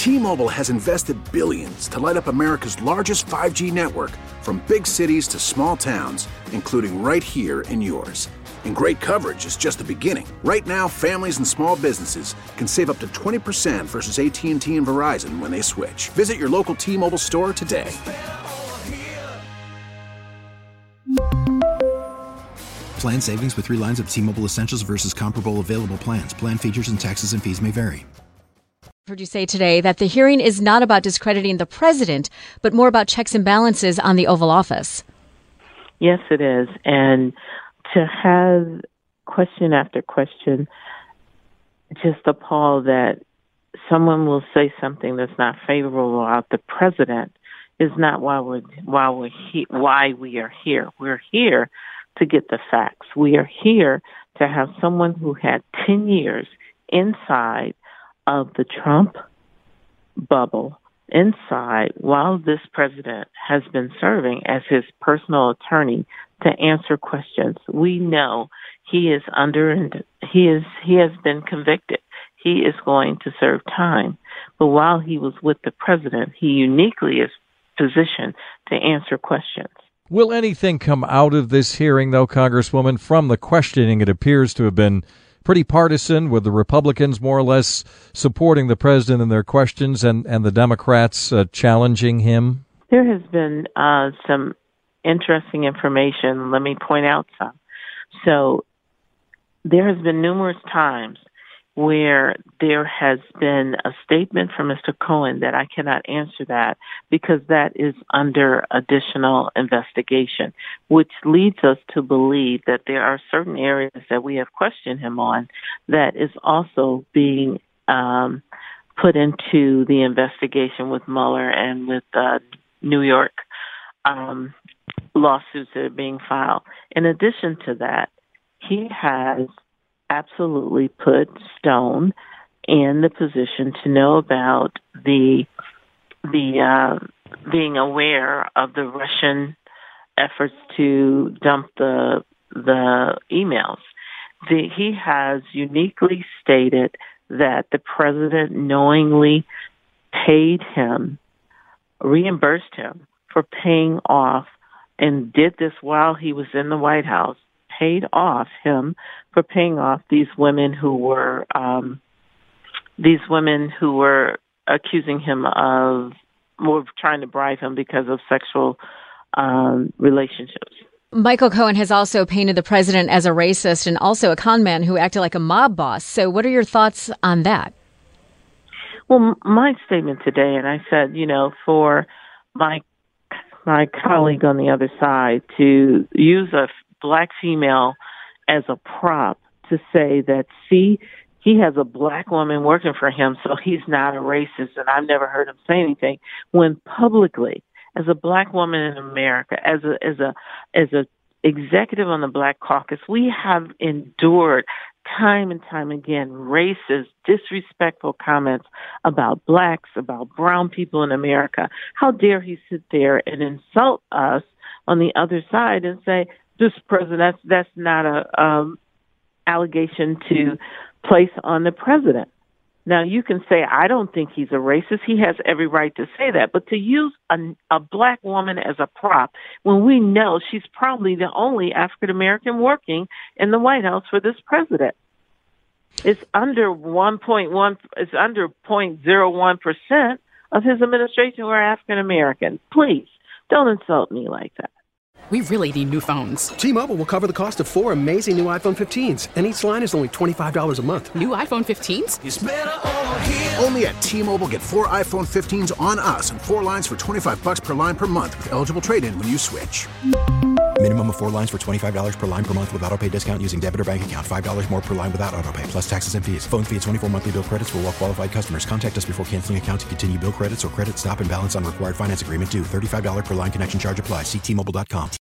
T-Mobile has invested billions to light up America's largest 5G network, from big cities to small towns, including right here in yours. And great coverage is just the beginning. Right now, families and small businesses can save up to 20% versus AT&T and Verizon when they switch. Visit your local T-Mobile store today. Plan savings with 3 lines of T-Mobile Essentials versus comparable available plans. Plan features and taxes and fees may vary. Heard you say today that the hearing is not about discrediting the president, but more about checks and balances on the Oval Office. Yes, it is. And to have question after question, just appalled that someone will say something that's not favorable about the president is not why we are here. We're here to get the facts. We are here to have someone who had 10 years inside of the Trump bubble, inside while this president has been serving as his personal attorney to answer questions. We know he has been convicted. He is going to serve time. But while he was with the president, he uniquely is positioned to answer questions. Will anything come out of this hearing, though, Congresswoman? From the questioning, it appears to have been pretty partisan, with the Republicans more or less supporting the president in their questions and the Democrats challenging him. There has been some interesting information. Let me point out some. So there has been numerous times where there has been a statement from Mr. Cohen that I cannot answer that because that is under additional investigation, which leads us to believe that there are certain areas that we have questioned him on that is also being put into the investigation with Mueller and with New York lawsuits that are being filed. In addition to that, he has absolutely put Stone in the position to know about the being aware of the Russian efforts to dump the emails. He has uniquely stated that the president knowingly paid him, reimbursed him for paying off, and did this while he was in the White House, paid off him for paying off these women who were accusing him of, or trying to bribe him because of sexual relationships. Michael Cohen has also painted the president as a racist and also a con man who acted like a mob boss. So what are your thoughts on that? Well, my statement today, and I said, for my colleague on the other side to use a black female as a prop to say that, see, he has a black woman working for him, so he's not a racist, and I've never heard him say anything, when publicly, as a black woman in America, as a executive on the Black Caucus, we have endured time and time again racist, disrespectful comments about blacks, about brown people in America. How dare he sit there and insult us on the other side and say, this president, that's not a allegation to place on the president. Now, you can say, I don't think he's a racist. He has every right to say that. But to use a black woman as a prop when we know she's probably the only African-American working in the White House for this president. It's under 0.01% of his administration who are African-American. Please, don't insult me like that. We really need new phones. T-Mobile will cover the cost of 4 amazing new iPhone 15s, and each line is only $25 a month. New iPhone 15s? It's better over here. Only at T-Mobile, get 4 iPhone 15s on us and 4 lines for $25 per line per month with eligible trade-in when you switch. Minimum of 4 lines for $25 per line per month with autopay discount using debit or bank account. $5 more per line without autopay, plus taxes and fees. Phone fee at 24 monthly bill credits for well-qualified customers. Contact us before canceling account to continue bill credits or credit stop and balance on required finance agreement due. $35 per line connection charge applies. See T-Mobile.com.